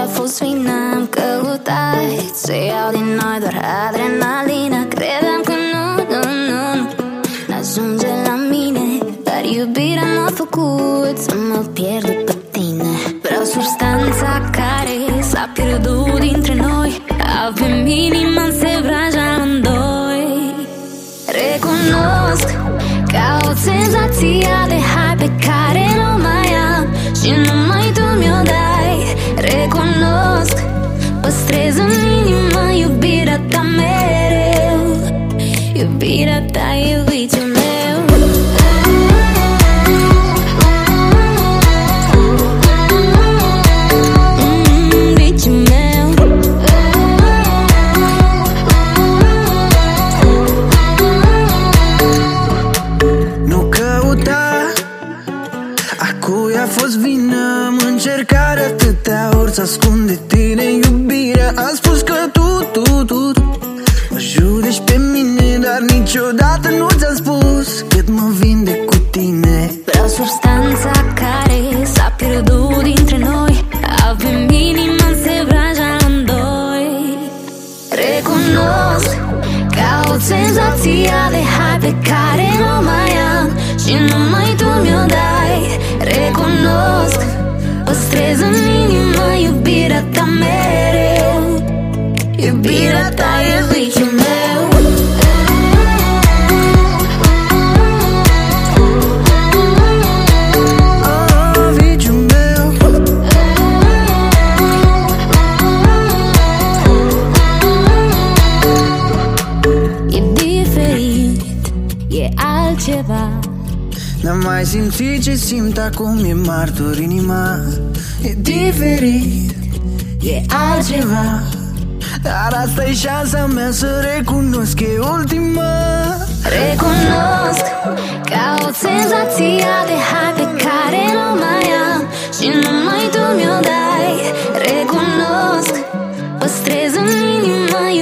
a fost vină, am căutat să iau din noi doar adrenalină. Credeam că nu n-ajunge la mine, dar iubirea m-a făcut să mă pierd după tine. Vreau substanța care s-a pierdut dintre noi, avem inima în sevraj amândoi. Recunosc, caut senzația de hai pe care nu mai am și numai tu mi-o dai. Recunosc, păstrez în inimă iubirea ta mereu. Iubirea ta e viciul meu. A fost vină, am încercat de atâtea ori să ascund de tine iubirea. Am spus că tu mă judeci pe mine, dar niciodată nu ți-am spus cât mă vindec cu tine. Vreau substanța care s-a pierdut dintre noi, avem inima în sevraj amândoi. Recunosc, caut senzația de hai pe care nu mai am și numai tu mi-o dai. Recunosc, păstrez în inimă iubirea ta mereu. Iubirea ta e viciul meu. Oh, viciul meu. E diferit, e altceva. N-am mai simțit ce simt acum, e martor inima. E diferit, e altceva, dar asta e șansa mea să recunosc că e ultima. Recunosc, caut senzația de hai pe care nu mai am și numai tu mi-o dai. Recunosc, păstrez în inimă